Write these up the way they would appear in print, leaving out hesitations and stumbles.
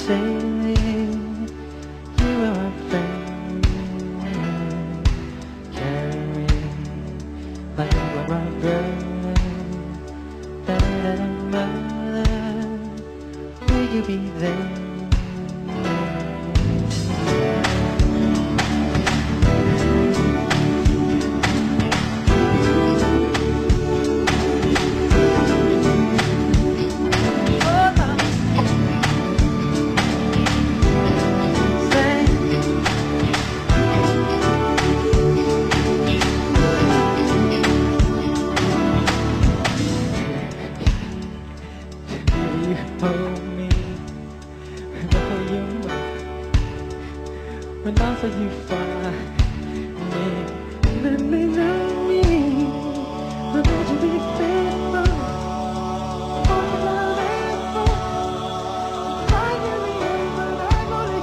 say you are my friend, carry me like you are my brother. Will you be there? When also you find me, let me know me. Would you be faithful? For the love and for I can be but I'm only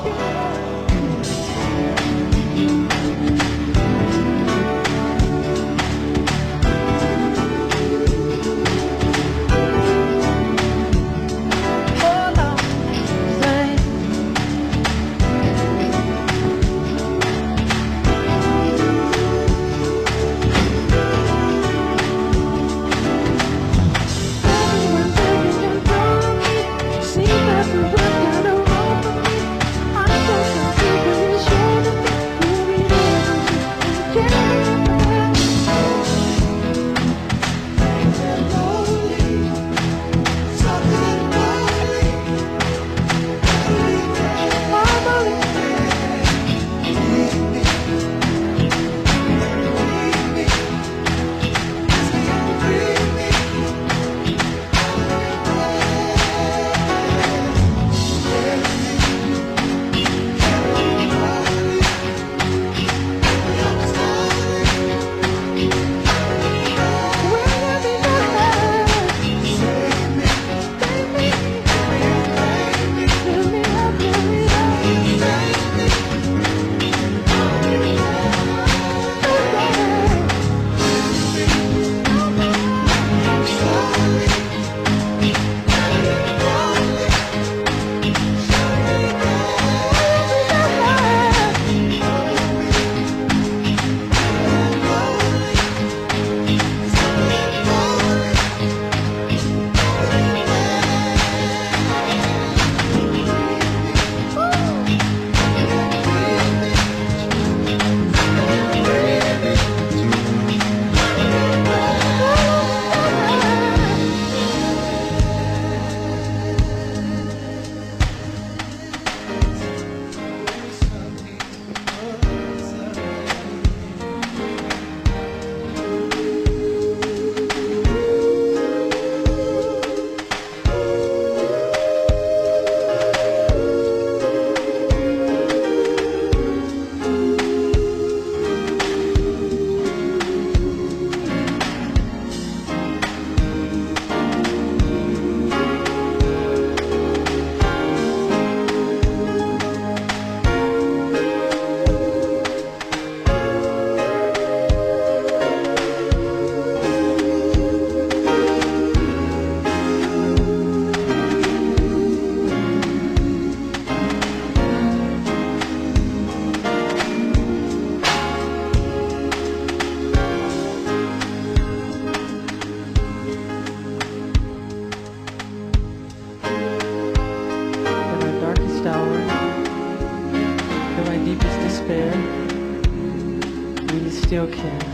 will you still care?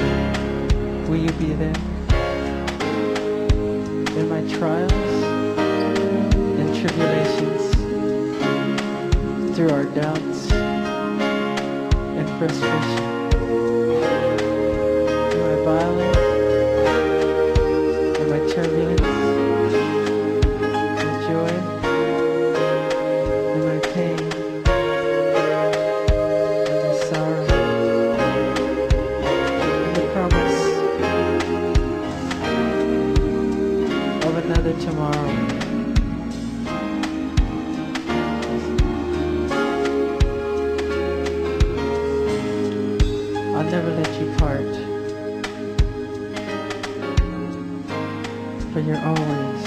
Will you be there? In my trials and tribulations, through our doubts and frustration, through my violence and my turbulence, my joy and my pain. Another tomorrow. I'll never let you part, for you're always